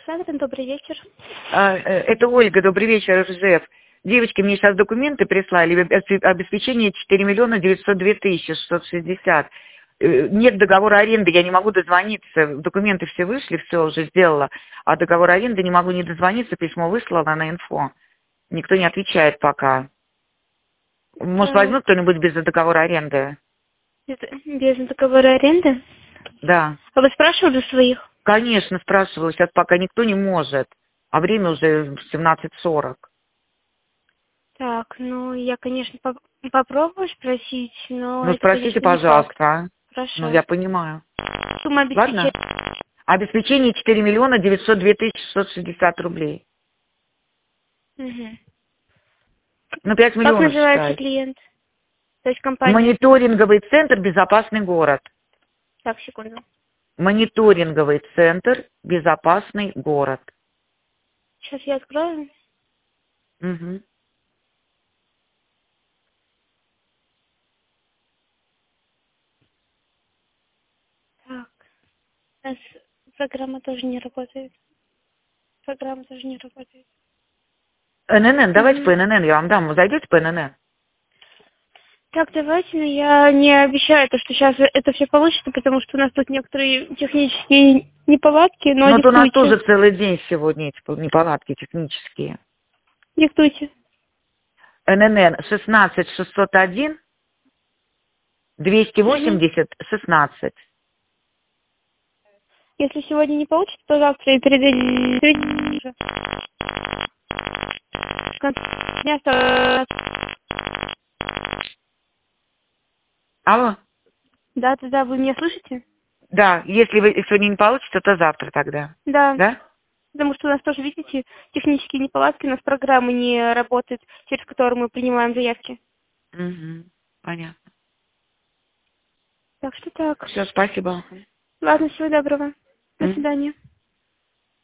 Александра, добрый вечер. Это Ольга, добрый вечер, Ржев. Девочки мне сейчас документы прислали, обеспечение 4 миллиона 902 тысячи 660. Нет договора аренды, я не могу дозвониться. Документы все вышли, все уже сделала. А договор аренды не могу не дозвониться, письмо выслала на инфо. Никто не отвечает пока. Может, возьмет кто-нибудь без договора аренды? Без договора аренды? Да. А вы спрашивали своих? Конечно, спрашивала. Сейчас пока никто не может. А время уже 17:40. Так, ну, я, конечно, попробую спросить, но Ну, это, спросите, конечно, не факт. пожалуйста. А? Ну, Хорошо. я понимаю. Сумма Ладно? обеспечения. Обеспечение 4 миллиона 902 тысячи 660 рублей. Угу. Ну, 5 Как миллионов, называется считай. клиент? То есть компания? Мониторинговый центр «Безопасный город». Так, секунду. Мониторинговый центр «Безопасный город». Сейчас я открою. Угу. Так, у нас программа тоже не работает. Программа тоже не работает. ННН, давайте по Угу. ННН я вам дам. Вы зайдете по ННН? Так, давайте, но я не обещаю, то, что сейчас это все получится, потому что у нас тут некоторые технические неполадки, но Ну, вот у нас диктуйте. тоже целый день сегодня эти неполадки технические. Диктуйте. ННН 16 601 Угу. 280 16. Если сегодня не получится, то завтра я передаю. В конце дня Алло? Да, вы меня слышите? Да, если вы сегодня не получится, то завтра тогда. Да. Да? Потому что у нас тоже, видите, технические неполадки, у нас программа не работает, через которую мы принимаем заявки. Угу. Понятно. Так что так. Все, спасибо. Ладно, всего доброго. До Мгм. свидания.